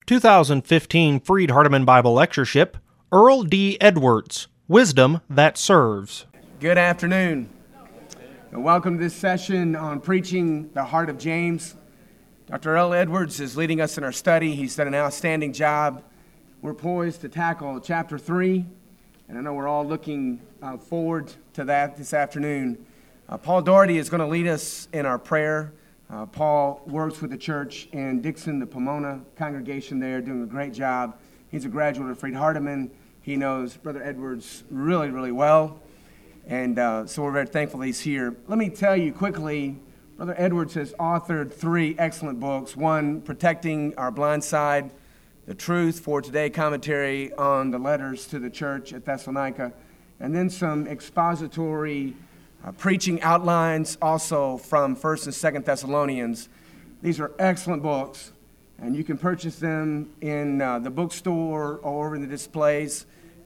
2015 Freed Hardeman Bible Lectureship, Earl D. Edwards, Wisdom That Serves. Good afternoon, and welcome to this session on preaching the heart of James. Dr. Earl Edwards is leading us in our study. He's done an outstanding job. We're poised to tackle chapter 3, and I know we're all looking forward to that this afternoon. Paul Doherty is going to lead us in our prayer. Paul works with the church in Dixon, the Pomona congregation there, doing a great job. He's a graduate of Freed Hardeman. He knows Brother Edwards really, really well, and so we're very thankful he's here. Let me tell you quickly, Brother Edwards has authored 3 excellent books. One, Protecting Our Blind Side, The Truth for Today commentary on the letters to the church at Thessalonica, and then some expository preaching outlines also from 1st and 2nd Thessalonians. These are excellent books, and you can purchase them in the bookstore or over in the displays,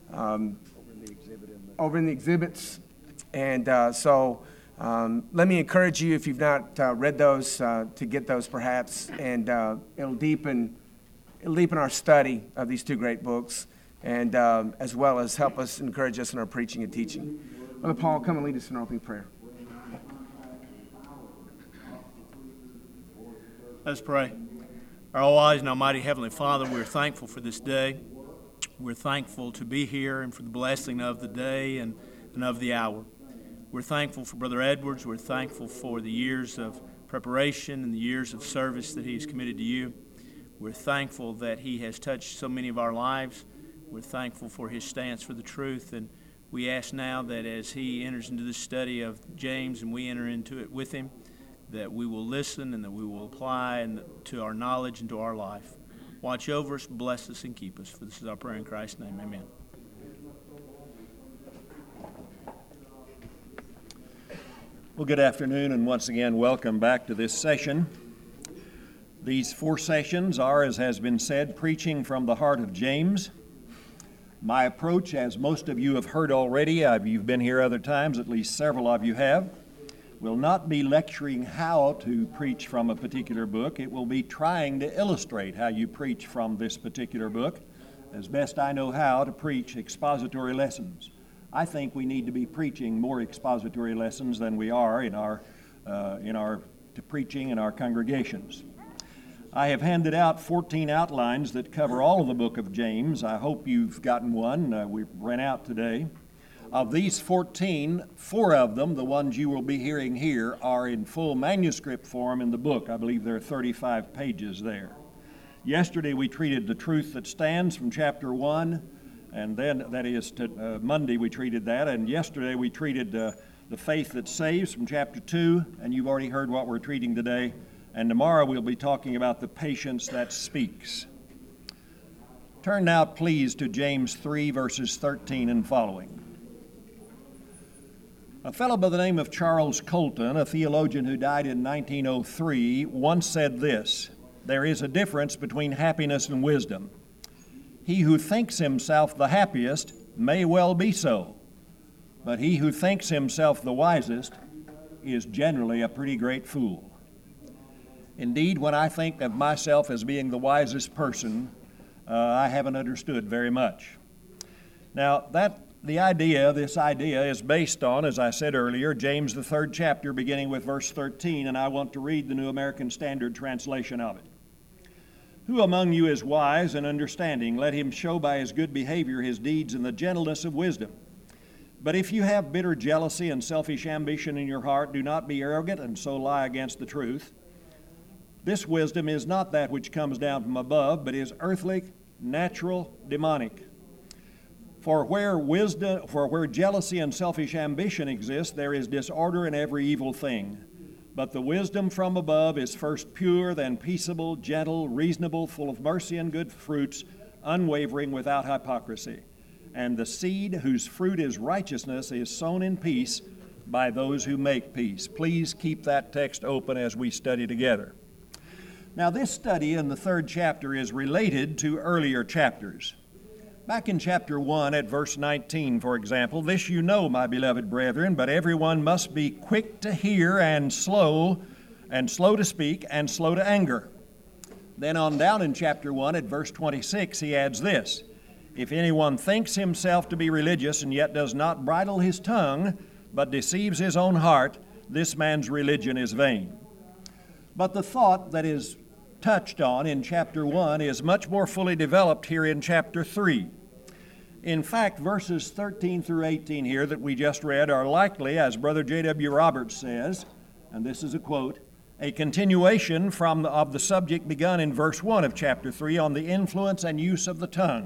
over in the exhibits. And so let me encourage you, if you've not read those, to get those perhaps, and it'll deepen our study of these 2 great books, and as well as help us, encourage us in our preaching and teaching. Brother Paul, come and lead us in our opening prayer. Let's pray. Our all-wise and almighty Heavenly Father, we're thankful for this day. We're thankful to be here and for the blessing of the day and of the hour. We're thankful for Brother Edwards. We're thankful for the years of preparation and the years of service that he's committed to you. We're thankful that he has touched so many of our lives. We're thankful for his stance for the truth, and we ask now that as he enters into the study of James and we enter into it with him, that we will listen and that we will apply to our knowledge and to our life. Watch over us, bless us, and keep us. For this is our prayer in Christ's name. Amen. Well, good afternoon, and once again, welcome back to this session. These 4 sessions are, as has been said, preaching from the heart of James. My approach, as most of you have heard already, you've been here other times, at least several of you have, will not be lecturing how to preach from a particular book. It will be trying to illustrate how you preach from this particular book, as best I know how, to preach expository lessons. I think we need to be preaching more expository lessons than we are in our preaching in our congregations. I have handed out 14 outlines that cover all of the book of James. I hope you've gotten one. We ran out today. Of these 14, 4 of them, the ones you will be hearing here, are in full manuscript form in the book. I believe there are 35 pages there. Yesterday we treated The Truth That Stands from chapter 1, and then, Monday we treated that, and yesterday we treated The Faith That Saves from chapter 2, and you've already heard what we're treating today. And tomorrow we'll be talking about the patience that speaks. Turn now, please, to James 3, verses 13 and following. A fellow by the name of Charles Colton, a theologian who died in 1903, once said this: "There is a difference between happiness and wisdom. He who thinks himself the happiest may well be so, but he who thinks himself the wisest is generally a pretty great fool." Indeed, when I think of myself as being the wisest person, I haven't understood very much. Now, this idea is based on, as I said earlier, James, the 3rd chapter, beginning with verse 13, and I want to read the New American Standard translation of it. "Who among you is wise and understanding? Let him show by his good behavior his deeds in the gentleness of wisdom. But if you have bitter jealousy and selfish ambition in your heart, do not be arrogant and so lie against the truth. This wisdom is not that which comes down from above, but is earthly, natural, demonic. For where jealousy and selfish ambition exist, there is disorder in every evil thing. But the wisdom from above is first pure, then peaceable, gentle, reasonable, full of mercy and good fruits, unwavering, without hypocrisy. And the seed whose fruit is righteousness is sown in peace by those who make peace." Please keep that text open as we study together. Now, this study in the 3rd chapter is related to earlier chapters. Back in chapter 1 at verse 19, for example, "This you know, my beloved brethren, but everyone must be quick to hear and slow to speak and slow to anger. Then on down in chapter 1 at verse 26, he adds this: "If anyone thinks himself to be religious and yet does not bridle his tongue, but deceives his own heart, this man's religion is vain." But the thought that is touched on in chapter 1 is much more fully developed here in chapter 3. In fact, verses 13 through 18 here that we just read are likely, as Brother J.W. Roberts says, and this is a quote, a continuation of the subject begun in verse 1 of chapter 3 on the influence and use of the tongue.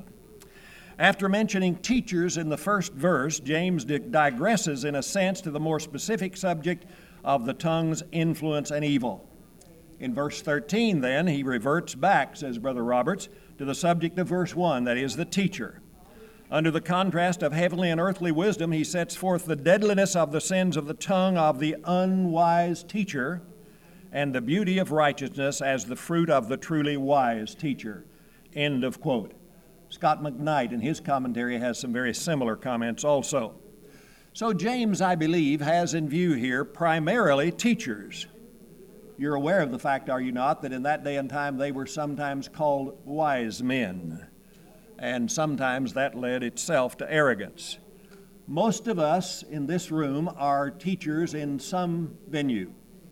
After mentioning teachers in the first verse, James digresses in a sense to the more specific subject of the tongue's influence and evil. In verse 13, then, he reverts back, says Brother Roberts, to the subject of verse 1, that is, the teacher. Under the contrast of heavenly and earthly wisdom, he sets forth the deadliness of the sins of the tongue of the unwise teacher and the beauty of righteousness as the fruit of the truly wise teacher. End of quote. Scott McKnight, in his commentary, has some very similar comments also. So James, I believe, has in view here primarily teachers. You're aware of the fact, are you not, that in that day and time they were sometimes called wise men, and sometimes that led itself to arrogance. Most of us in this room are teachers in some venue.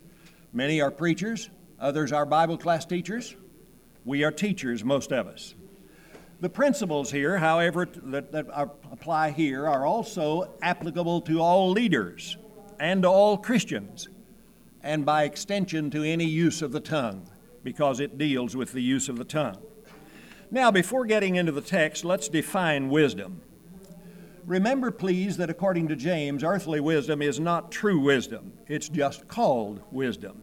Many are preachers, others are Bible class teachers. We are teachers, most of us. The principles here, however, that apply here are also applicable to all leaders and to all Christians, and by extension to any use of the tongue, because it deals with the use of the tongue. Now, before getting into the text, let's define wisdom. Remember, please, that according to James, earthly wisdom is not true wisdom. It's just called wisdom.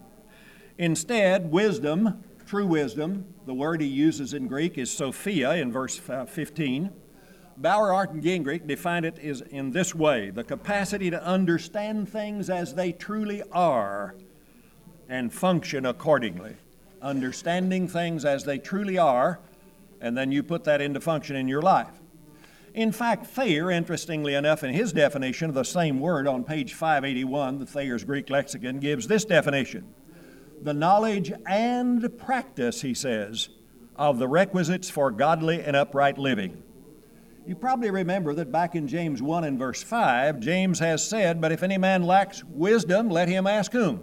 Instead, wisdom, true wisdom, the word he uses in Greek is Sophia in verse 15. Bauer, Art, and Gingrich define it as in this way: the capacity to understand things as they truly are and function accordingly. Understanding things as they truly are, and then you put that into function in your life. In fact, Thayer, interestingly enough, in his definition of the same word on page 581, the Thayer's Greek lexicon, gives this definition: the knowledge and practice, he says, of the requisites for godly and upright living. You probably remember that back in James 1 and verse 5, James has said, "But if any man lacks wisdom, let him ask whom?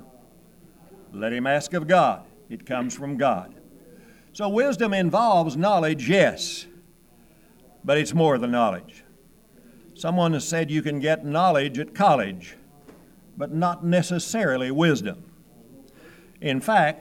Let him ask of God." It comes from God. So wisdom involves knowledge, yes, but it's more than knowledge. Someone has said you can get knowledge at college, but not necessarily wisdom. In fact,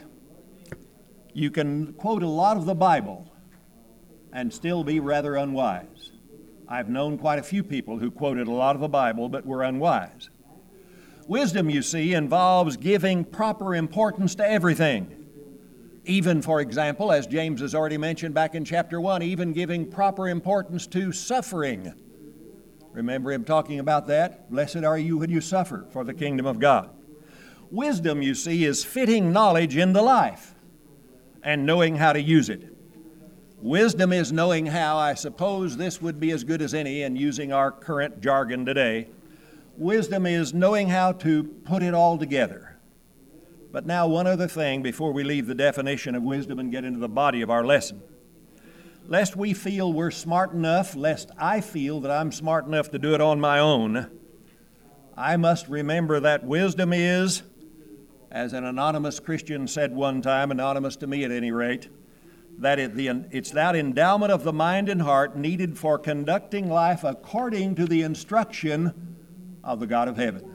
you can quote a lot of the Bible and still be rather unwise. I've known quite a few people who quoted a lot of the Bible but were unwise. Wisdom, you see, involves giving proper importance to everything. Even, for example, as James has already mentioned back in chapter 1, even giving proper importance to suffering. Remember him talking about that? Blessed are you when you suffer for the kingdom of God. Wisdom, you see, is fitting knowledge into life and knowing how to use it. Wisdom is knowing how, I suppose this would be as good as any in using our current jargon today. Wisdom is knowing how to put it all together. But now one other thing before we leave the definition of wisdom and get into the body of our lesson. Lest we feel we're smart enough, lest I feel that I'm smart enough to do it on my own, I must remember that wisdom is, as an anonymous Christian said one time, anonymous to me at any rate, that it's that endowment of the mind and heart needed for conducting life according to the instruction of the God of heaven.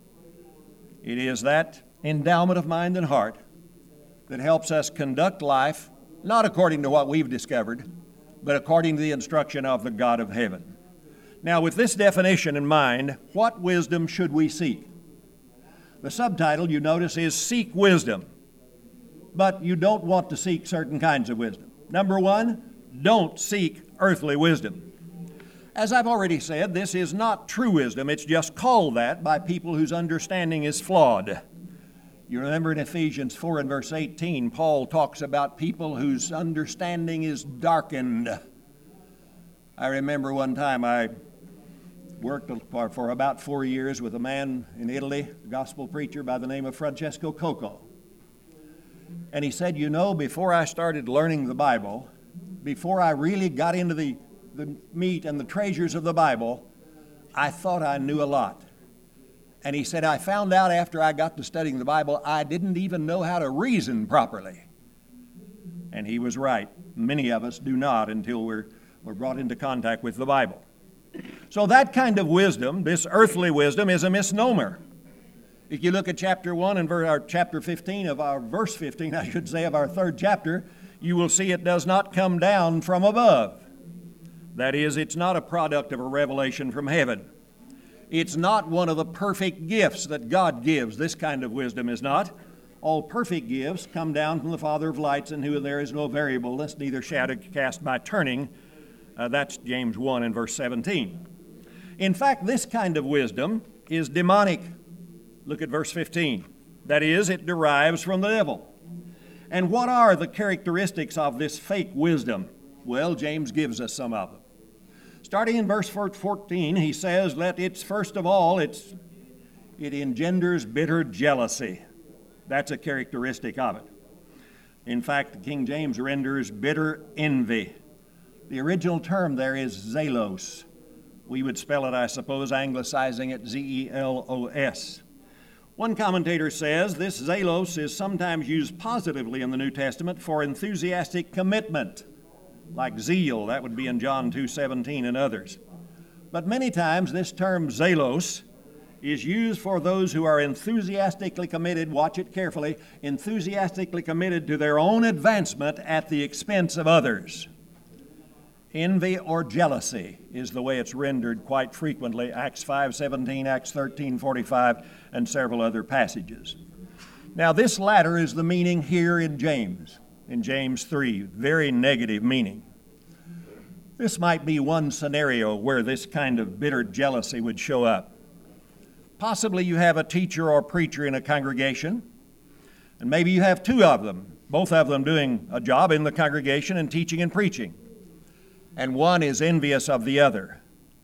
It is that endowment of mind and heart that helps us conduct life not according to what we've discovered, but according to the instruction of the God of heaven. Now, with this definition in mind, what wisdom should we seek? The subtitle, you notice, is Seek Wisdom. But you don't want to seek certain kinds of wisdom. Number one, don't seek earthly wisdom. As I've already said, this is not true wisdom. It's just called that by people whose understanding is flawed. You remember in Ephesians 4 and verse 18, Paul talks about people whose understanding is darkened. I remember one time I worked for about 4 years with a man in Italy, a gospel preacher by the name of Francesco Coco. And he said, before I started learning the Bible, before I really got into the meat and the treasures of the Bible, I thought I knew a lot. And he said, I found out after I got to studying the Bible, I didn't even know how to reason properly. And he was right. Many of us do not until we're brought into contact with the Bible. So that kind of wisdom, this earthly wisdom, is a misnomer. If you look at chapter 1 and chapter 15 of our verse 15, I should say, of our third chapter, you will see it does not come down from above. That is, it's not a product of a revelation from heaven. It's not one of the perfect gifts that God gives. This kind of wisdom is not. All perfect gifts come down from the Father of lights, in whom there is no variableness, neither shadow cast by turning. That's James 1 and verse 17. In fact, this kind of wisdom is demonic. Look at verse 15. That is, it derives from the devil. And what are the characteristics of this fake wisdom? Well, James gives us some of them. Starting in verse 14, he says, first of all, it engenders bitter jealousy. That's a characteristic of it. In fact, the King James renders bitter envy. The original term there is zelos. We would spell it, I suppose, anglicizing it Z-E-L-O-S. One commentator says this zelos is sometimes used positively in the New Testament for enthusiastic commitment, like zeal. That would be in John 2:17 and others. But many times this term zelos is used for those who are enthusiastically committed, watch it carefully, enthusiastically committed to their own advancement at the expense of others. Envy or jealousy is the way it's rendered quite frequently, Acts 5:17, Acts 13:45, and several other passages. Now this latter is the meaning here in James 3, very negative meaning. This might be one scenario where this kind of bitter jealousy would show up. Possibly you have a teacher or preacher in a congregation, and maybe you have two of them, both of them doing a job in the congregation and teaching and preaching. And one is envious of the other.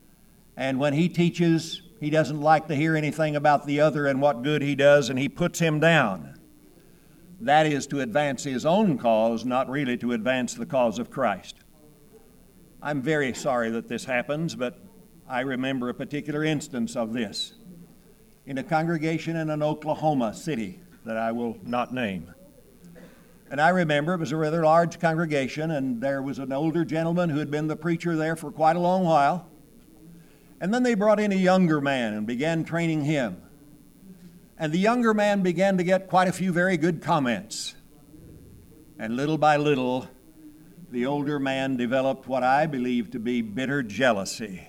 And when he teaches, he doesn't like to hear anything about the other and what good he does, and he puts him down. That is to advance his own cause, not really to advance the cause of Christ. I'm very sorry that this happens, but I remember a particular instance of this in a congregation in an Oklahoma city that I will not name. And I remember it was a rather large congregation, and there was an older gentleman who had been the preacher there for quite a long while. And then they brought in a younger man and began training him. And the younger man began to get quite a few very good comments. And little by little, the older man developed what I believe to be bitter jealousy.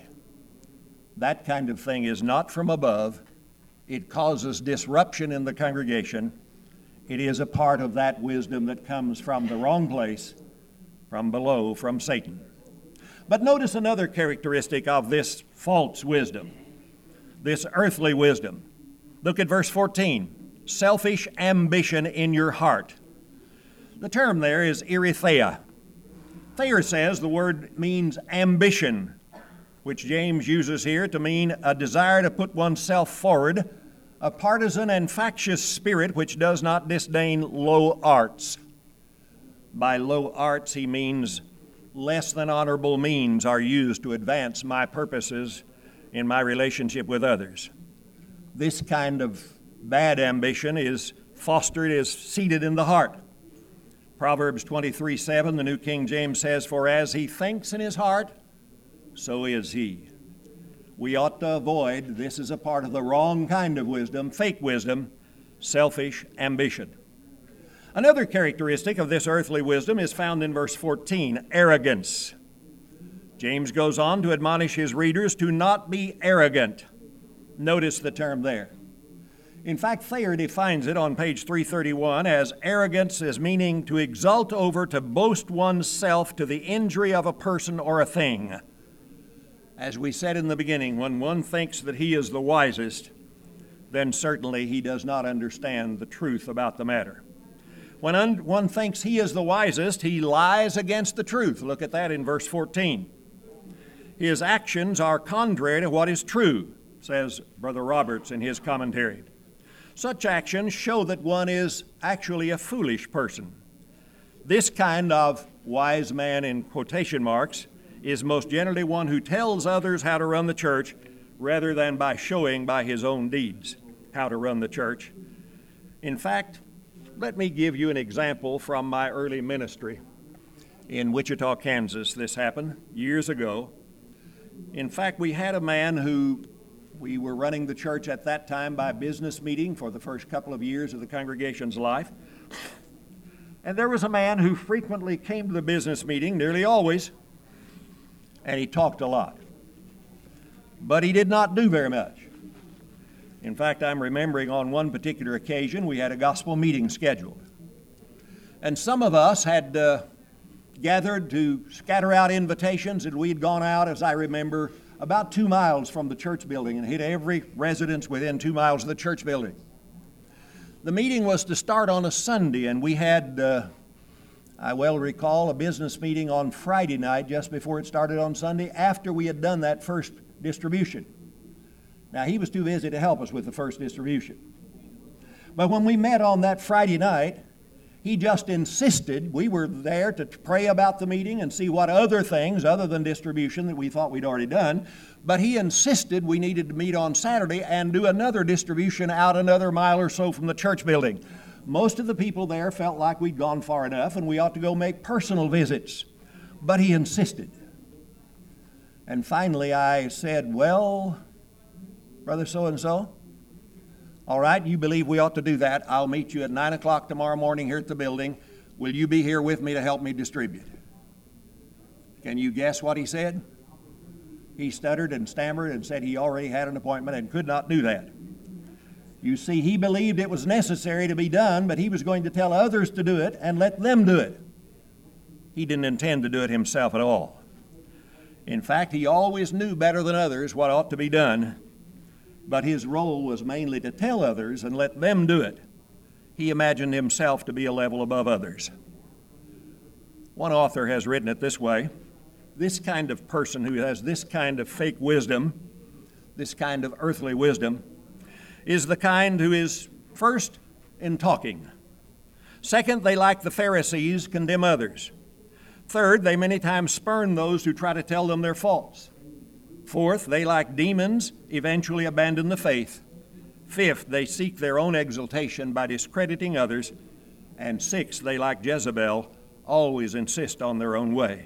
That kind of thing is not from above. It causes disruption in the congregation. It is a part of that wisdom that comes from the wrong place, from below, from Satan. But notice another characteristic of this false wisdom, this earthly wisdom. Look at verse 14. Selfish ambition in your heart. The term there is erytheia. Thayer says the word means ambition, which James uses here to mean a desire to put oneself forward, a partisan and factious spirit which does not disdain low arts. By low arts he means less than honorable means are used to advance my purposes in my relationship with others. This kind of bad ambition is fostered, is seated in the heart. Proverbs 23:7, the New King James says, "For as he thinks in his heart, so is he." We ought to avoid, this is a part of the wrong kind of wisdom, fake wisdom, selfish ambition. Another characteristic of this earthly wisdom is found in verse 14, arrogance. James goes on to admonish his readers to not be arrogant. Notice the term there. In fact, Thayer defines it on page 331 as arrogance as meaning to exult over, to boast oneself to the injury of a person or a thing. As we said in the beginning, when one thinks that he is the wisest, then certainly he does not understand the truth about the matter. When one thinks he is the wisest, he lies against the truth. Look at that in verse 14. His actions are contrary to what is true, says Brother Roberts in his commentary. Such actions show that one is actually a foolish person. This kind of wise man, in quotation marks, is most generally one who tells others how to run the church rather than by showing by his own deeds how to run the church. In fact, let me give you an example from my early ministry. In Wichita, Kansas, this happened years ago. In fact, we had a man who we were running the church at that time by business meeting for the first couple of years of the congregation's life. And there was a man who frequently came to the business meeting, nearly always, and he talked a lot. But he did not do very much. In fact, I'm remembering on one particular occasion we had a gospel meeting scheduled. And some of us had gathered to scatter out invitations, and we'd gone out, as I remember, about 2 miles from the church building and hit every residence within 2 miles of the church building. The meeting was to start on a Sunday, and we had, I well recall, a business meeting on Friday night just before it started on Sunday after we had done that first distribution. Now, he was too busy to help us with the first distribution. But when we met on that Friday night, he just insisted, we were there to pray about the meeting and see what other things, other than distribution, that we thought we'd already done, but he insisted we needed to meet on Saturday and do another distribution out another mile or so from the church building. Most of the people there felt like we'd gone far enough and we ought to go make personal visits, but he insisted. And finally I said, well, Brother so-and-so, all right, you believe we ought to do that. I'll meet you at 9 o'clock tomorrow morning here at the building. Will you be here with me to help me distribute? Can you guess what he said? He stuttered and stammered and said he already had an appointment and could not do that. You see, he believed it was necessary to be done, but he was going to tell others to do it and let them do it. He didn't intend to do it himself at all. In fact, he always knew better than others what ought to be done, but his role was mainly to tell others and let them do it. He imagined himself to be a level above others. One author has written it this way: this kind of person who has this kind of fake wisdom, this kind of earthly wisdom, is the kind who is first in talking. Second, they, like the Pharisees, condemn others. Third, they many times spurn those who try to tell them their faults. Fourth, they, like demons, eventually abandon the faith. Fifth, they seek their own exaltation by discrediting others. And sixth, they, like Jezebel, always insist on their own way.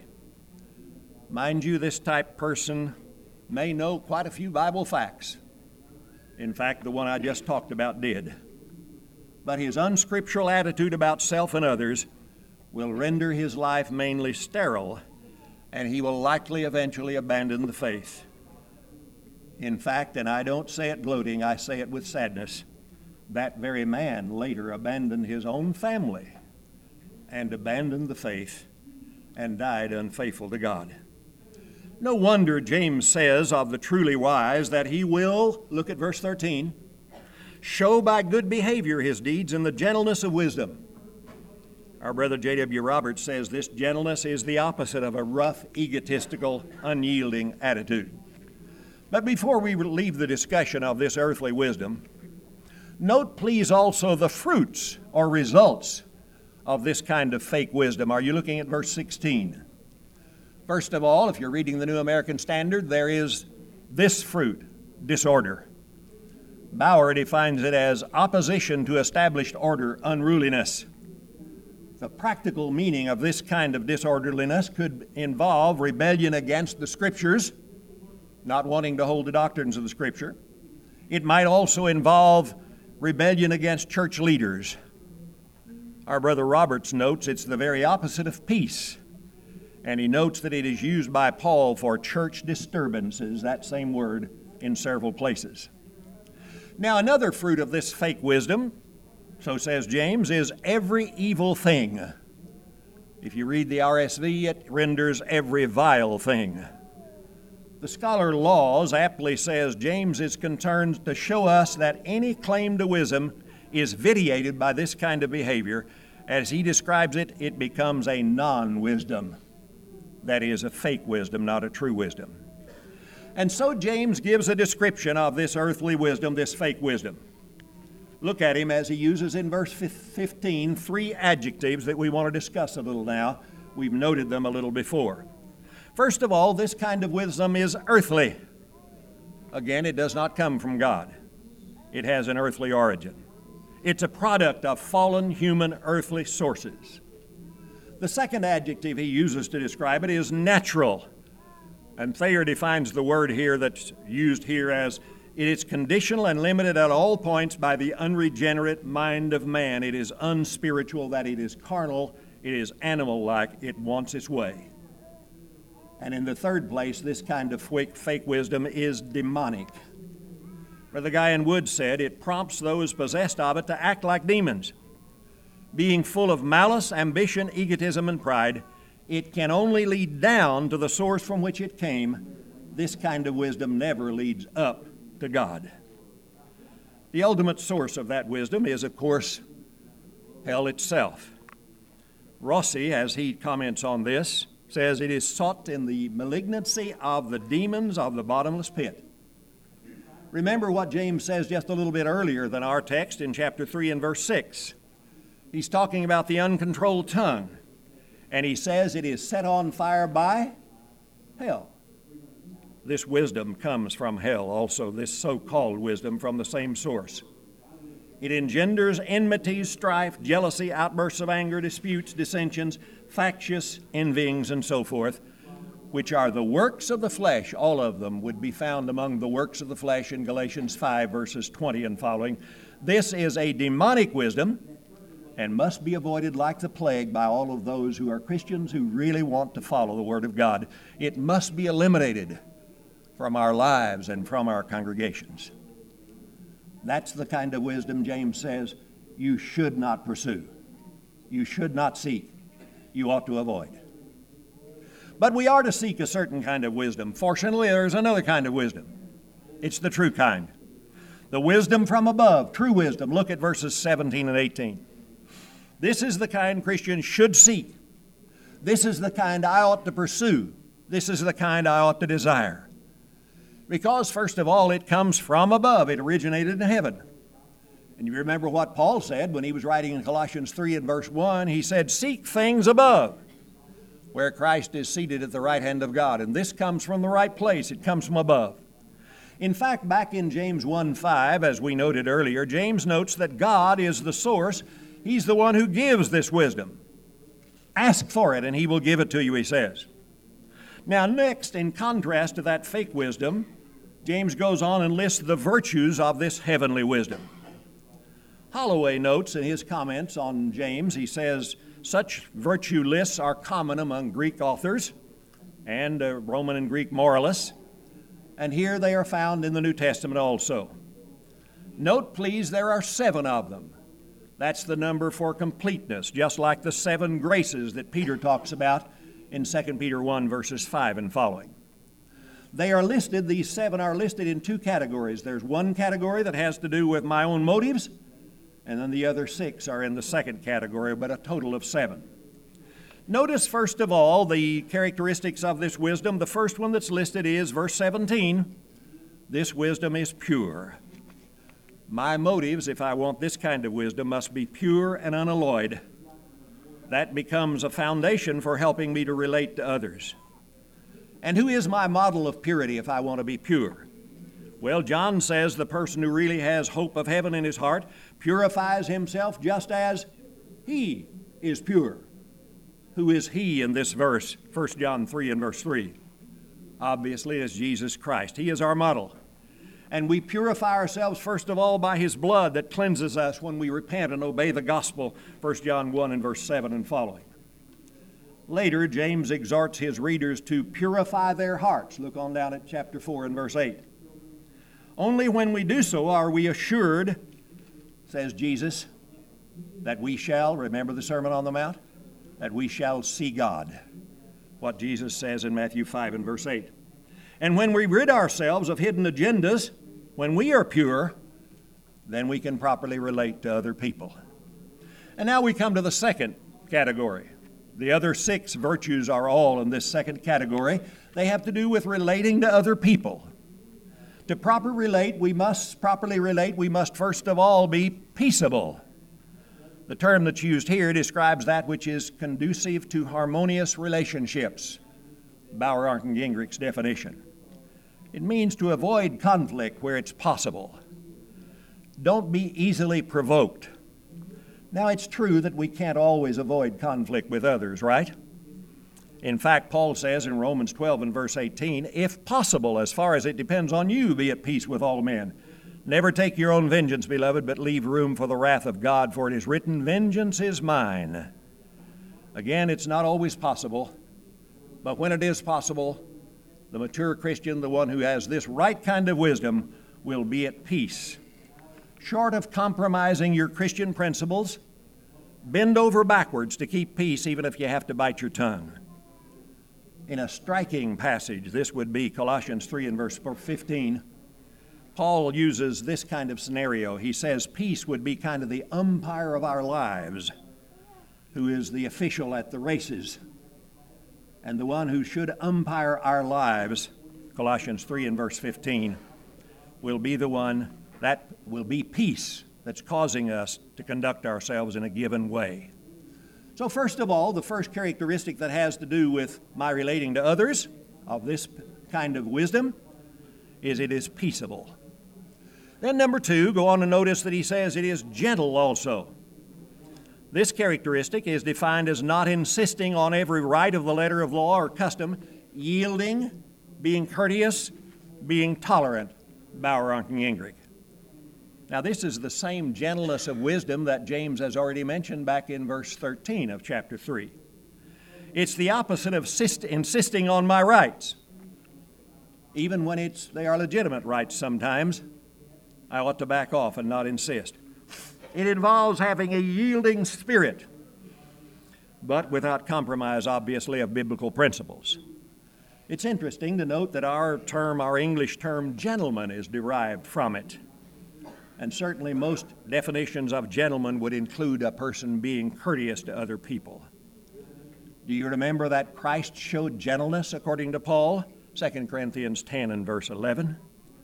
Mind you, this type person may know quite a few Bible facts. In fact, the one I just talked about did. But his unscriptural attitude about self and others will render his life mainly sterile, and he will likely eventually abandon the faith. In fact, and I don't say it gloating, I say it with sadness, that very man later abandoned his own family and abandoned the faith and died unfaithful to God. No wonder James says of the truly wise that he will, look at verse 13, show by good behavior his deeds in the gentleness of wisdom. Our brother J.W. Roberts says this gentleness is the opposite of a rough, egotistical, unyielding attitude. But before we leave the discussion of this earthly wisdom, note please also the fruits or results of this kind of fake wisdom. Are you looking at verse 16? First of all, if you're reading the New American Standard, there is this fruit, disorder. Bauer defines it as opposition to established order, unruliness. The practical meaning of this kind of disorderliness could involve rebellion against the Scriptures, not wanting to hold the doctrines of the Scripture. It might also involve rebellion against church leaders. Our brother Roberts notes it's the very opposite of peace, and he notes that it is used by Paul for church disturbances, that same word, in several places. Now, another fruit of this fake wisdom, so says James, is every evil thing. If you read the RSV, it renders every vile thing. The scholar Laws aptly says James is concerned to show us that any claim to wisdom is vitiated by this kind of behavior. As he describes it, it becomes a non-wisdom. That is, a fake wisdom, not a true wisdom. And so James gives a description of this earthly wisdom, this fake wisdom. Look at him as he uses in verse 15 three adjectives that we want to discuss a little now. We've noted them a little before. First of all, this kind of wisdom is earthly. Again, it does not come from God. It has an earthly origin. It's a product of fallen human earthly sources. The second adjective he uses to describe it is natural. And Thayer defines the word here that's used here as it is conditional and limited at all points by the unregenerate mind of man. It is unspiritual, that it is carnal, it is animal-like, it wants its way. And in the third place, this kind of fake wisdom is demonic. Brother Guy Wood said, it prompts those possessed of it to act like demons. Being full of malice, ambition, egotism, and pride, it can only lead down to the source from which it came. This kind of wisdom never leads up to God. The ultimate source of that wisdom is, of course, hell itself. Rossi, as he comments on this, says it is sought in the malignancy of the demons of the bottomless pit. Remember what James says just a little bit earlier than our text in chapter 3 and verse 6. He's talking about the uncontrolled tongue, and he says it is set on fire by hell. This wisdom comes from hell also, this so-called wisdom from the same source. It engenders enmities, strife, jealousy, outbursts of anger, disputes, dissensions, factious envyings, and so forth, which are the works of the flesh. All of them would be found among the works of the flesh in Galatians 5, verses 20 and following. This is a demonic wisdom and must be avoided like the plague by all of those who are Christians who really want to follow the Word of God. It must be eliminated from our lives and from our congregations. That's the kind of wisdom, James says, you should not pursue. You should not seek. You ought to avoid. But we are to seek a certain kind of wisdom. Fortunately, there's another kind of wisdom. It's the true kind. The wisdom from above, true wisdom. Look at verses 17 and 18. This is the kind Christians should seek. This is the kind I ought to pursue. This is the kind I ought to desire. Because, first of all, it comes from above. It originated in heaven. And you remember what Paul said when he was writing in Colossians 3 and verse 1. He said, seek things above, where Christ is seated at the right hand of God. And this comes from the right place. It comes from above. In fact, back in James 1:5, as we noted earlier, James notes that God is the source. He's the one who gives this wisdom. Ask for it, and He will give it to you, he says. Now, next, in contrast to that fake wisdom, James goes on and lists the virtues of this heavenly wisdom. Holloway notes in his comments on James, he says, such virtue lists are common among Greek authors and Roman and Greek moralists, and here they are found in the New Testament also. Note, please, there are 7 of them. That's the number for completeness, just like the 7 graces that Peter talks about in 2 Peter 1, verses 5 and following. They are listed, these 7 are listed in 2 categories. There's one category that has to do with my own motives, and then the other 6 are in the second category, but a total of 7. Notice, first of all, the characteristics of this wisdom. The first one that's listed is verse 17. This wisdom is pure. My motives, if I want this kind of wisdom, must be pure and unalloyed. That becomes a foundation for helping me to relate to others. And who is my model of purity if I want to be pure? Well, John says the person who really has hope of heaven in his heart purifies himself just as he is pure. Who is he in this verse, 1 John 3 and verse 3? Obviously, it's Jesus Christ. He is our model. And we purify ourselves, first of all, by His blood that cleanses us when we repent and obey the gospel, 1 John 1 and verse 7 and following. Later, James exhorts his readers to purify their hearts. Look on down at chapter 4 and verse 8. Only when we do so are we assured, says Jesus, that we shall, remember the Sermon on the Mount, that we shall see God. What Jesus says in Matthew 5 and verse 8. And when we rid ourselves of hidden agendas, when we are pure, then we can properly relate to other people. And now we come to the second category. The other 6 virtues are all in this second category. They have to do with relating to other people. To properly relate, we must first of all be peaceable. The term that's used here describes that which is conducive to harmonious relationships. Bauer-Arndt-Gingrich's definition. It means to avoid conflict where it's possible. Don't be easily provoked. Now, it's true that we can't always avoid conflict with others, right? In fact, Paul says in Romans 12 and verse 18, if possible, as far as it depends on you, be at peace with all men. Never take your own vengeance, beloved, but leave room for the wrath of God, for it is written, vengeance is mine. Again, it's not always possible, but when it is possible, the mature Christian, the one who has this right kind of wisdom, will be at peace. Short of compromising your Christian principles, bend over backwards to keep peace even if you have to bite your tongue. In a striking passage, this would be Colossians 3 and verse 15, Paul uses this kind of scenario. He says peace would be kind of the umpire of our lives, who is the official at the races. And the one who should umpire our lives, Colossians 3 and verse 15, will be the one that will be peace that's causing us to conduct ourselves in a given way. So first of all, the first characteristic that has to do with my relating to others of this kind of wisdom is it is peaceable. Then number two, go on to notice that he says it is gentle also. This characteristic is defined as not insisting on every right of the letter of law or custom, yielding, being courteous, being tolerant, Bauer-Arndt-Gingrich. Now, this is the same gentleness of wisdom that James has already mentioned back in verse 13 of chapter 3. It's the opposite of insisting on my rights. Even when they are legitimate rights sometimes, I ought to back off and not insist. It involves having a yielding spirit, but without compromise, obviously, of biblical principles. It's interesting to note that our English term gentleman is derived from it. And certainly most definitions of gentleman would include a person being courteous to other people. Do you remember that Christ showed gentleness according to Paul? 2 Corinthians 10 and verse 11.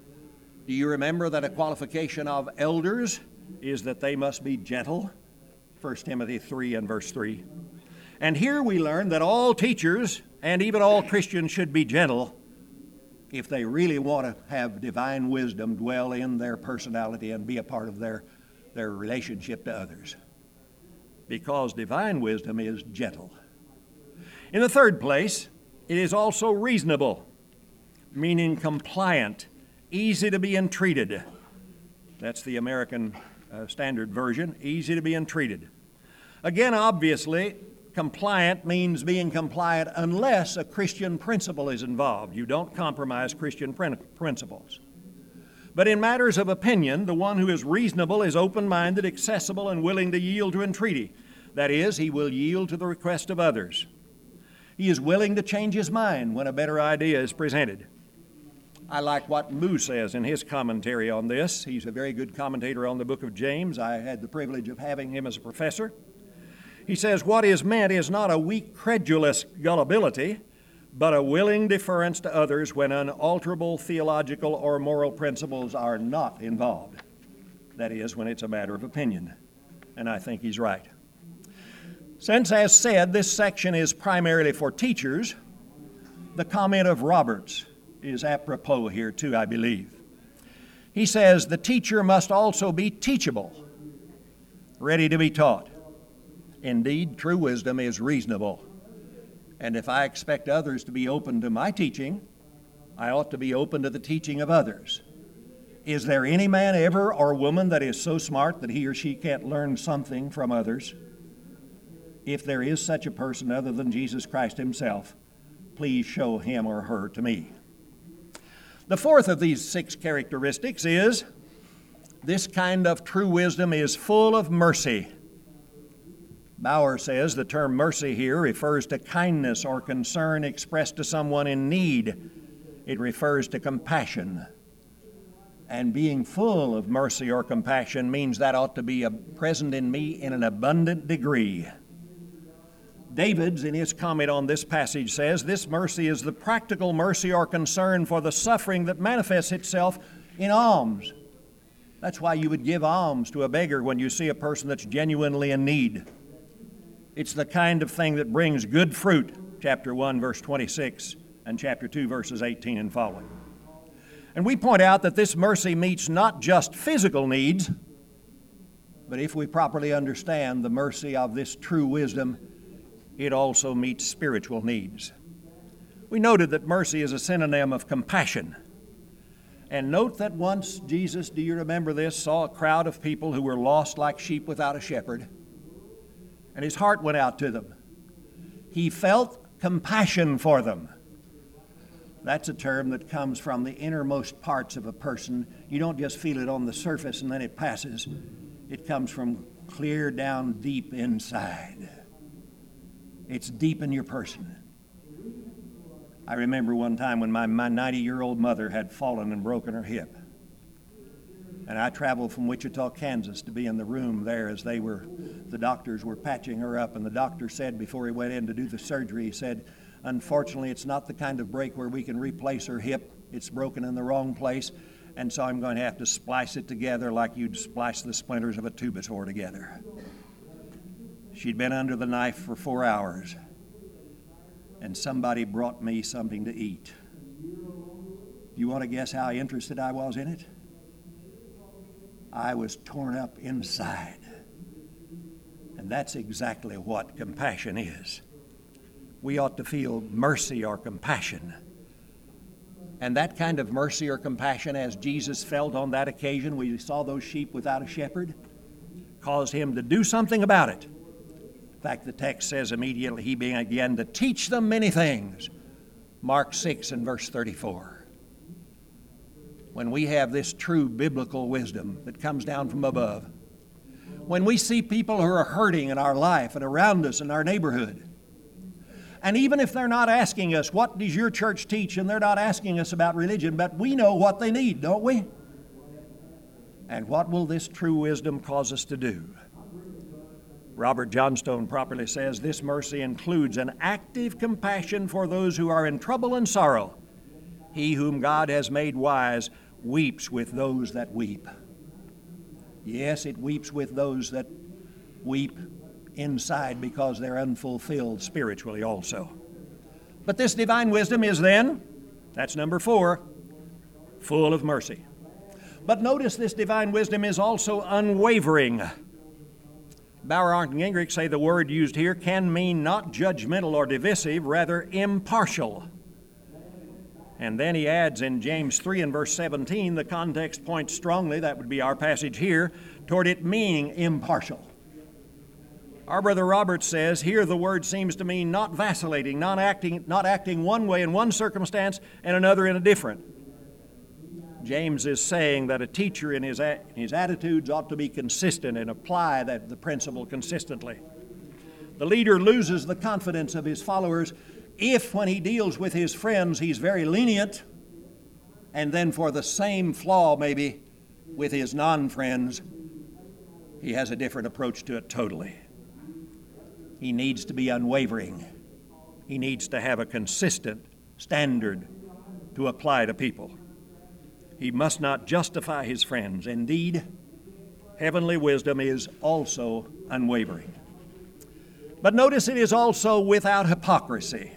Do you remember that a qualification of elders is that they must be gentle? 1 Timothy 3 and verse 3. And here we learn that all teachers and even all Christians should be gentle if they really want to have divine wisdom dwell in their personality and be a part of their relationship to others. Because divine wisdom is gentle. In the third place, it is also reasonable, meaning compliant, easy to be entreated. That's the American Standard Version, easy to be entreated. Again, obviously, compliant means being compliant unless a Christian principle is involved. You don't compromise Christian principles. But in matters of opinion, the one who is reasonable is open-minded, accessible, and willing to yield to entreaty. That is, he will yield to the request of others. He is willing to change his mind when a better idea is presented. I like what Moo says in his commentary on this. He's a very good commentator on the book of James. I had the privilege of having him as a professor. He says, what is meant is not a weak, credulous gullibility, but a willing deference to others when unalterable theological or moral principles are not involved. That is, when it's a matter of opinion. And I think he's right. Since, as said, this section is primarily for teachers, the comment of Roberts is apropos here too, I believe. He says, the teacher must also be teachable, ready to be taught. Indeed, true wisdom is reasonable. And if I expect others to be open to my teaching, I ought to be open to the teaching of others. Is there any man ever or woman that is so smart that he or she can't learn something from others? If there is such a person other than Jesus Christ himself, please show him or her to me. The fourth of these 6 characteristics is this kind of true wisdom is full of mercy. Bauer says the term mercy here refers to kindness or concern expressed to someone in need. It refers to compassion. And being full of mercy or compassion means that ought to be present in me in an abundant degree. Davids, in his comment on this passage, says this mercy is the practical mercy or concern for the suffering that manifests itself in alms. That's why you would give alms to a beggar when you see a person that's genuinely in need. It's the kind of thing that brings good fruit, chapter 1, verse 26, and chapter 2, verses 18 and following. And we point out that this mercy meets not just physical needs, but if we properly understand the mercy of this true wisdom, it also meets spiritual needs. We noted that mercy is a synonym of compassion. And note that once Jesus, do you remember this, saw a crowd of people who were lost like sheep without a shepherd, and his heart went out to them. He felt compassion for them. That's a term that comes from the innermost parts of a person. You don't just feel it on the surface and then it passes. It comes from clear down deep inside. It's deep in your person. I remember one time when my 90-year-old mother had fallen and broken her hip. And I traveled from Wichita, Kansas to be in the room there as the doctors were patching her up. And the doctor said before he went in to do the surgery, he said, "Unfortunately, it's not the kind of break where we can replace her hip. It's broken in the wrong place. And so I'm going to have to splice it together like you'd splice the splinters of a two-by-four together." She'd been under the knife for 4 hours. And somebody brought me something to eat. You want to guess how interested I was in it? I was torn up inside. And that's exactly what compassion is. We ought to feel mercy or compassion. And that kind of mercy or compassion, as Jesus felt on that occasion, we saw those sheep without a shepherd, caused him to do something about it. In fact, the text says immediately he began to teach them many things. Mark 6 and verse 34. When we have this true biblical wisdom that comes down from above, when we see people who are hurting in our life and around us in our neighborhood, and even if they're not asking us, what does your church teach, and they're not asking us about religion, but we know what they need, don't we? And what will this true wisdom cause us to do? Robert Johnstone properly says this mercy includes an active compassion for those who are in trouble and sorrow. He whom God has made wise weeps with those that weep. Yes, it weeps with those that weep inside because they're unfulfilled spiritually also. But this divine wisdom is then, that's number 4, full of mercy. But notice this divine wisdom is also unwavering. Bauer, Arndt, and Gingrich say the word used here can mean not judgmental or divisive, rather impartial. And then he adds in James 3 and verse 17, the context points strongly, that would be our passage here, toward it meaning impartial. Our brother Robert says, here the word seems to mean not vacillating, not acting one way in one circumstance and another in a different. James is saying that a teacher in his attitudes ought to be consistent and apply the principle consistently. The leader loses the confidence of his followers if, when he deals with his friends, he's very lenient, and then for the same flaw maybe with his non-friends, he has a different approach to it totally. He needs to be unwavering. He needs to have a consistent standard to apply to people. He must not justify his friends. Indeed, heavenly wisdom is also unwavering. But notice it is also without hypocrisy.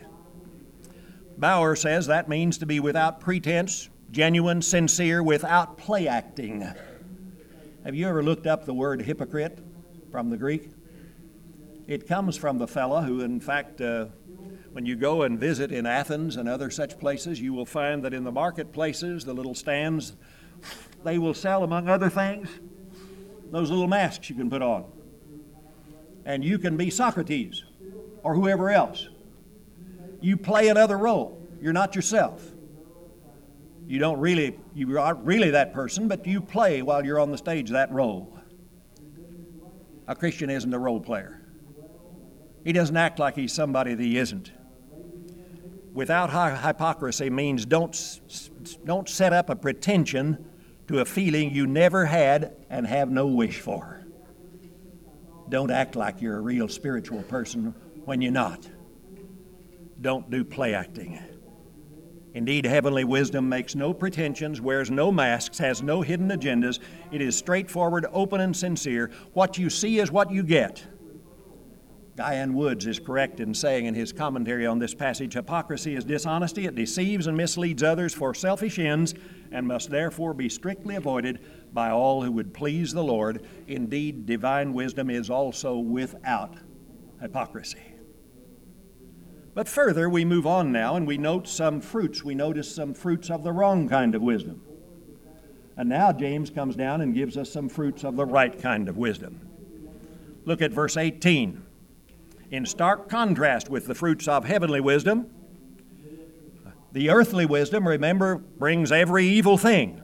Bauer says that means to be without pretense, genuine, sincere, without play acting. Have you ever looked up the word hypocrite from the Greek? It comes from the fellow who, in fact, when you go and visit in Athens and other such places, you will find that in the marketplaces, the little stands, they will sell, among other things, those little masks you can put on. And you can be Socrates or whoever else. You play another role. You're not yourself. You aren't really that person, but you play while you're on the stage that role. A Christian isn't a role player. He doesn't act like he's somebody that he isn't. Without hypocrisy means don't set up a pretension to a feeling you never had and have no wish for. Don't act like you're a real spiritual person when you're not. Don't do play acting. Indeed, heavenly wisdom makes no pretensions, wears no masks, has no hidden agendas. It is straightforward, open, and sincere. What you see is what you get. Diane Woods is correct in saying in his commentary on this passage, hypocrisy is dishonesty. It deceives and misleads others for selfish ends and must therefore be strictly avoided by all who would please the Lord. Indeed, divine wisdom is also without hypocrisy. But further, we move on now and we note some fruits. We notice some fruits of the wrong kind of wisdom. And now James comes down and gives us some fruits of the right kind of wisdom. Look at verse 18. In stark contrast with the fruits of heavenly wisdom, the earthly wisdom, remember, brings every evil thing.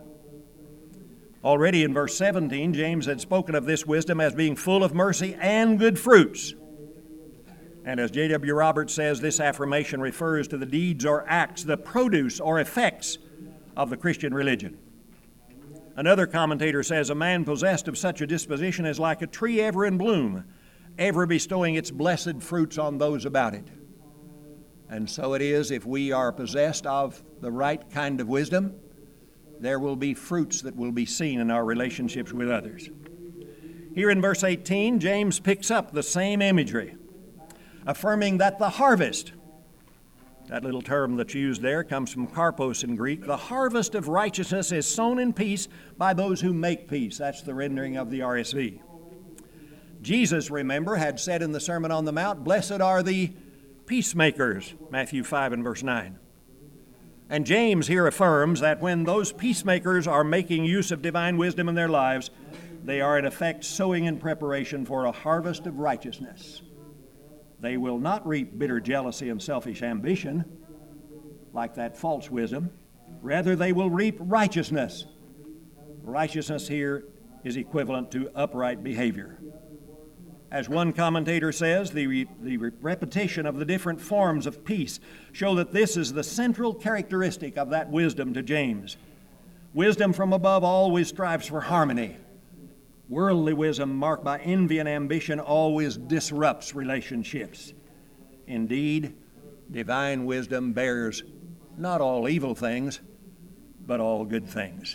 Already in verse 17, James had spoken of this wisdom as being full of mercy and good fruits. And as J.W. Roberts says, this affirmation refers to the deeds or acts, the produce or effects of the Christian religion. Another commentator says, a man possessed of such a disposition is like a tree ever in bloom, ever bestowing its blessed fruits on those about it. And so it is, if we are possessed of the right kind of wisdom, there will be fruits that will be seen in our relationships with others. Here in verse 18, James picks up the same imagery, affirming that the harvest, that little term that's used there comes from karpos in Greek, the harvest of righteousness is sown in peace by those who make peace. That's the rendering of the RSV. Jesus, remember, had said in the Sermon on the Mount, blessed are the peacemakers, Matthew 5 and verse 9. And James here affirms that when those peacemakers are making use of divine wisdom in their lives, they are in effect sowing in preparation for a harvest of righteousness. They will not reap bitter jealousy and selfish ambition, like that false wisdom. Rather, they will reap righteousness. Righteousness here is equivalent to upright behavior. As one commentator says, the repetition of the different forms of peace show that this is the central characteristic of that wisdom to James. Wisdom from above always strives for harmony. Worldly wisdom, marked by envy and ambition, always disrupts relationships. Indeed, divine wisdom bears not all evil things, but all good things.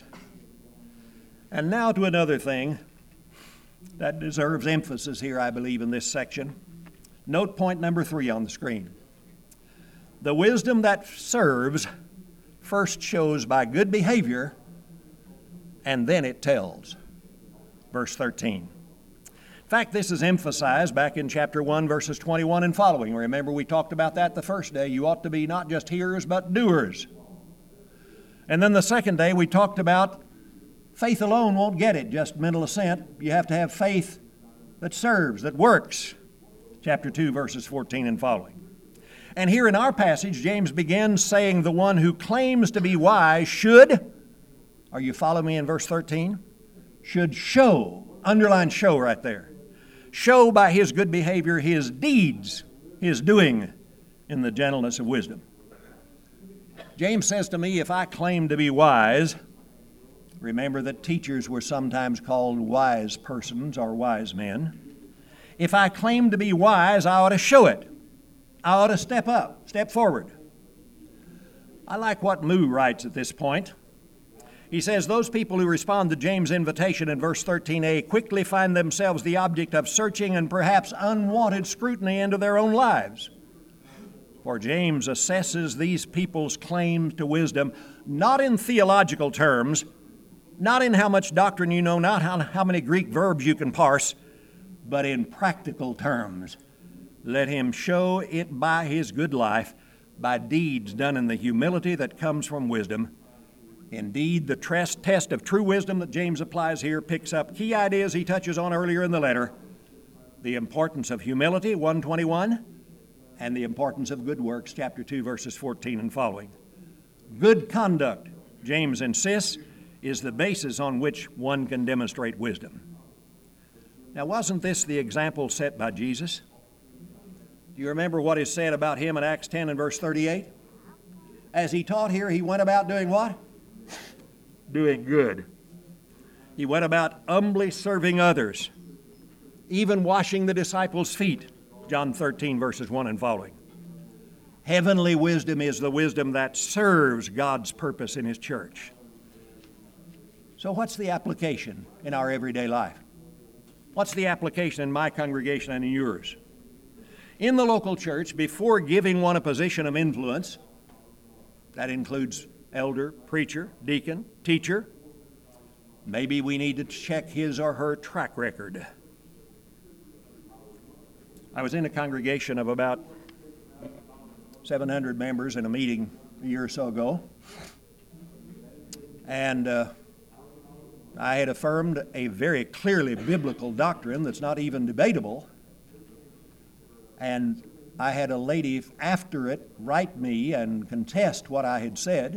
And now to another thing that deserves emphasis here, I believe, in this section. Note point number 3 on the screen. The wisdom that serves first shows by good behavior, and then it tells. Verse 13. In fact, this is emphasized back in chapter 1, verses 21 and following. Remember, we talked about that the first day. You ought to be not just hearers, but doers. And then the second day, we talked about faith alone won't get it, just mental assent. You have to have faith that serves, that works. Chapter 2, verses 14 and following. And here in our passage, James begins saying the one who claims to be wise should, are you following me in verse 13? Should show, underline show right there, show by his good behavior his deeds, his doing in the gentleness of wisdom. James says to me, if I claim to be wise, remember that teachers were sometimes called wise persons or wise men. If I claim to be wise, I ought to show it. I ought to step up, step forward. I like what Moo writes at this point. He says, those people who respond to James' invitation in verse 13a quickly find themselves the object of searching and perhaps unwanted scrutiny into their own lives. For James assesses these people's claims to wisdom not in theological terms, not in how much doctrine you know, not how many Greek verbs you can parse, but in practical terms. Let him show it by his good life, by deeds done in the humility that comes from wisdom. Indeed, the test of true wisdom that James applies here picks up key ideas he touches on earlier in the letter. The importance of humility, 1:21, and the importance of good works, chapter 2, verses 14 and following. Good conduct, James insists, is the basis on which one can demonstrate wisdom. Now, wasn't this the example set by Jesus? Do you remember what is said about him in Acts 10 and verse 38? As he taught here, he went about doing what? Doing good. He went about humbly serving others, even washing the disciples' feet, John 13, verses 1 and following. Heavenly wisdom is the wisdom that serves God's purpose in His church. So what's the application in our everyday life? What's the application in my congregation and in yours? In the local church, before giving one a position of influence, that includes elder, preacher, deacon, teacher, maybe we need to check his or her track record. I was in a congregation of about 700 members in a meeting a year or so ago, and I had affirmed a very clearly biblical doctrine that's not even debatable, and I had a lady after it write me and contest what I had said,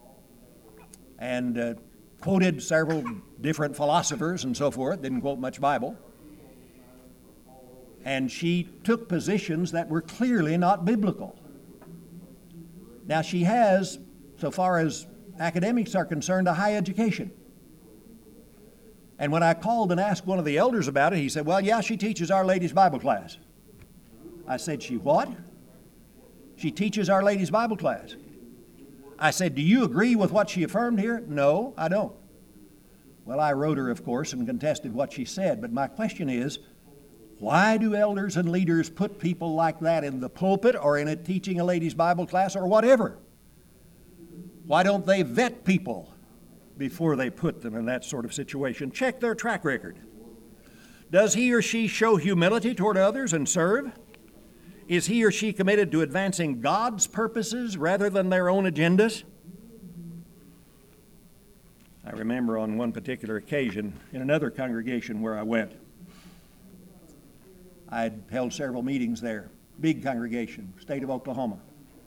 and quoted several different philosophers and so forth, didn't quote much Bible, and she took positions that were clearly not biblical. Now she has, so far as academics are concerned, a high education. And when I called and asked one of the elders about it, he said, well, yeah, she teaches Our Lady's Bible class. I said, she what? She teaches Our Lady's Bible class. I said, do you agree with what she affirmed here? No, I don't. Well, I wrote her, of course, and contested what she said, but my question is, why do elders and leaders put people like that in the pulpit or in a teaching a ladies' Bible class or whatever? Why don't they vet people before they put them in that sort of situation? Check their track record. Does he or she show humility toward others and serve? Is he or she committed to advancing God's purposes rather than their own agendas? I remember on one particular occasion in another congregation where I went, I had held several meetings there, big congregation, state of Oklahoma.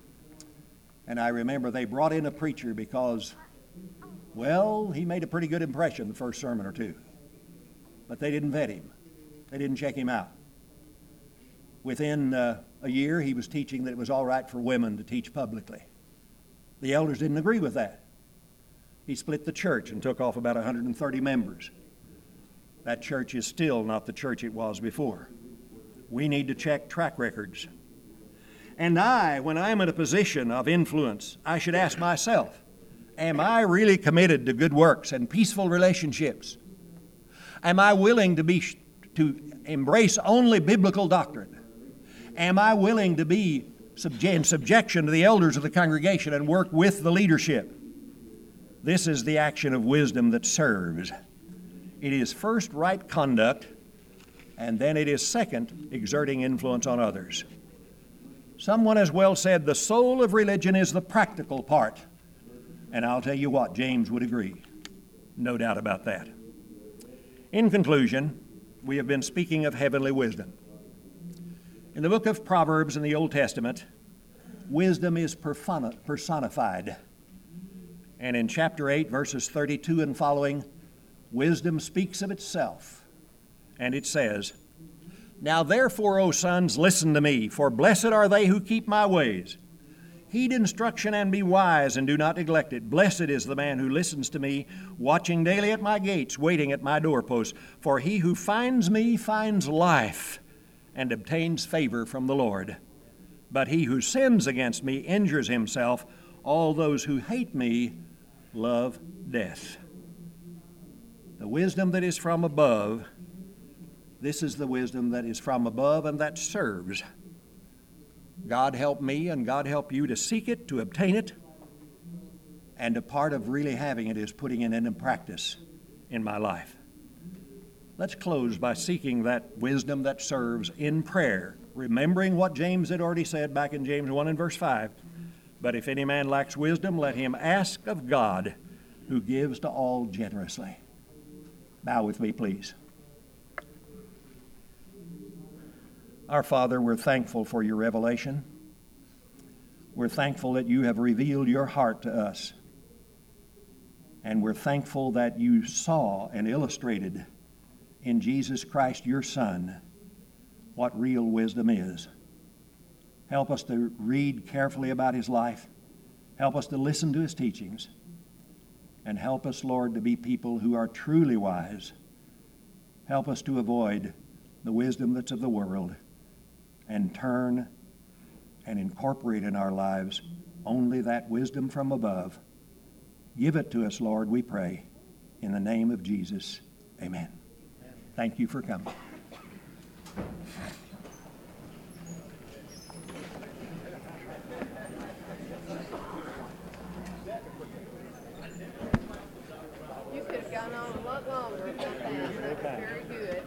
And I remember they brought in a preacher because, well, he made a pretty good impression the first sermon or two. But they didn't vet him. They didn't check him out. Within a year, he was teaching that it was all right for women to teach publicly. The elders didn't agree with that. He split the church and took off about 130 members. That church is still not the church it was before. We need to check track records. And when I'm in a position of influence, I should ask myself, am I really committed to good works and peaceful relationships? Am I willing to embrace only biblical doctrine? Am I willing to be in subjection to the elders of the congregation and work with the leadership? This is the action of wisdom that serves. It is first right conduct, and then it is second, exerting influence on others. Someone has well said, the soul of religion is the practical part. And I'll tell you what, James would agree. No doubt about that. In conclusion, we have been speaking of heavenly wisdom. In the book of Proverbs in the Old Testament, wisdom is personified. And in chapter 8, verses 32 and following, wisdom speaks of itself. And it says, now therefore, O sons, listen to me, for blessed are they who keep my ways. Heed instruction and be wise, and do not neglect it. Blessed is the man who listens to me, watching daily at my gates, waiting at my doorposts. For he who finds me finds life, and obtains favor from the Lord. But he who sins against me injures himself. All those who hate me love death. The wisdom that is from above, this is the wisdom that is from above and that serves. God help me and God help you to seek it, to obtain it, and a part of really having it is putting it into practice in my life. Let's close by seeking that wisdom that serves in prayer, remembering what James had already said back in James 1 and verse 5. But if any man lacks wisdom, let him ask of God, who gives to all generously. Bow with me, please. Our Father, we're thankful for your revelation. We're thankful that you have revealed your heart to us. And we're thankful that you saw and illustrated in Jesus Christ, your Son, what real wisdom is. Help us to read carefully about his life. Help us to listen to his teachings. And help us, Lord, to be people who are truly wise. Help us to avoid the wisdom that's of the world and turn and incorporate in our lives only that wisdom from above. Give it to us, Lord, we pray. In the name of Jesus, amen. Thank you for coming. You could have gone on a lot longer than that. Very good.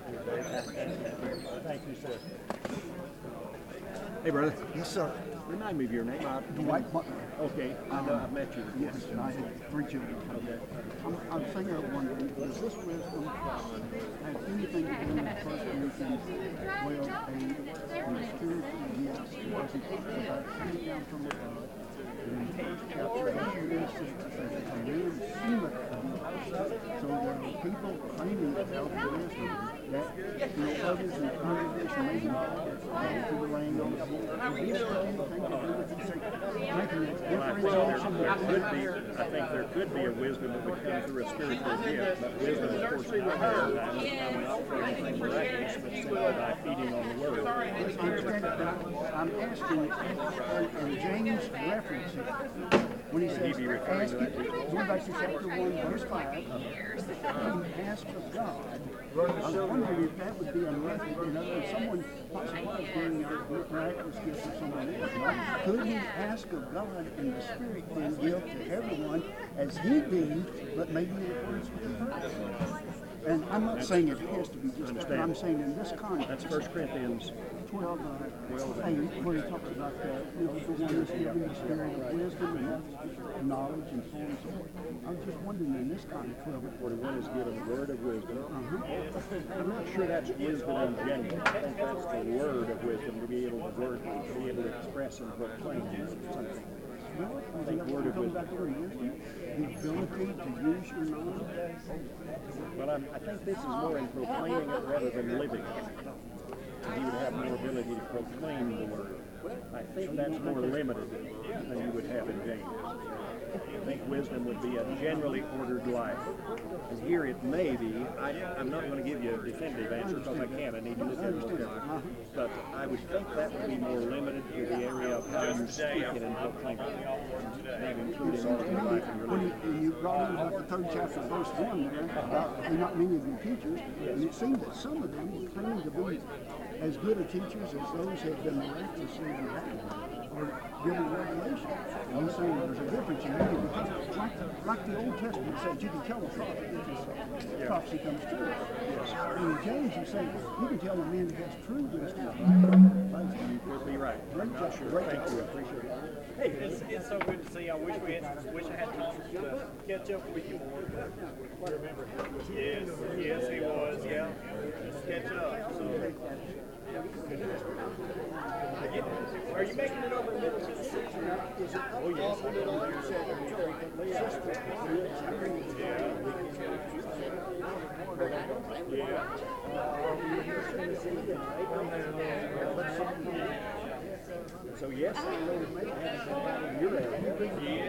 Thank you, sir. Hey, brother. Yes, sir. Remind me of your name. Dwight Butler. Okay, I know I've met you. Yes, and I had 3 children. Okay. I'm thinking of wondering, does this wisdom have anything to do with 1 Corinthians 12:8, and the spiritual gifts, as he talks about coming down from above? In the first chapter, he lists it as a man seemeth to be. So there are people claiming to have wisdom that, others in the congregation may not to the laying on the floor. Does this have anything to do with you making that differentiation? I think there could be a wisdom that would come through a spiritual gift, but wisdom, of course, is not paradigm. Not for anything miraculous, but simply by feeding on the Word. I understand it, but I'm asking, and James references it when he says, ask it, going back to chapter 1, verse 5, ask of God. I was wondering if that would be unethical. In other words, someone possibly was giving out miraculous gifts to someone else. Could he ask of God and the Spirit then give to everyone as he deemed, but maybe in accordance with the purpose? And I'm not saying it has to be just that, but I'm saying in this context. That's 1 Corinthians 12:8, where he talks about the one that's given the spirit of wisdom and knowledge and so on and so forth. I was just wondering in this context, 41 is given the word of wisdom. I'm not sure that's wisdom in general. I think that's the word of wisdom, to be able to express and proclaim something. I think word of wisdom. The ability to use your knowledge. Well, I think this is more in proclaiming it rather than living it. He would have more ability to proclaim the word. I think that's more limited than you would have in James. I think wisdom would be a generally ordered life. And here it may be, I'm not going to give you a definitive answer because I can't. I need you to look at it more carefully. But I would think that would be more limited to the area of how you speak it and proclaim it. Maybe including all of your life and your life. When you brought in about the 3rd chapter, verse 1 there, about not many of your teachers, and it seemed that some of them were claiming to be as good a teachers as those had been miraculously endowed or given revelation. And he's saying there's a difference in many because like the Old Testament said, you can tell a prophet if his prophecy comes true. And in James he said, you can tell a man that has true wisdom. You could be right. I'm not sure. Thank you. I appreciate it. Hey, it's so good to see you. I wish I had time to catch up with you more. Yes, he was. Yeah, let's catch up. So. Are you making it over Middle Tennessee? Oh yes. So yes, I know your area.